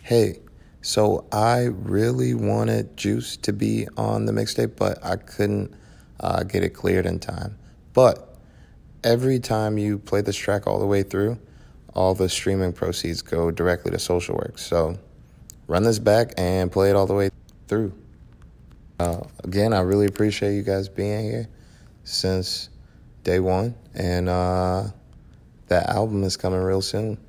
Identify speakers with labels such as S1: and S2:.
S1: Hey, so I really wanted Juice to be on the mixtape, but I couldn't get it cleared in time. But every time you play this track all the way through, all the streaming proceeds go directly to social work. So run this back and play it all the way through. Again, I really appreciate you guys being here since day one. And that album is coming real soon.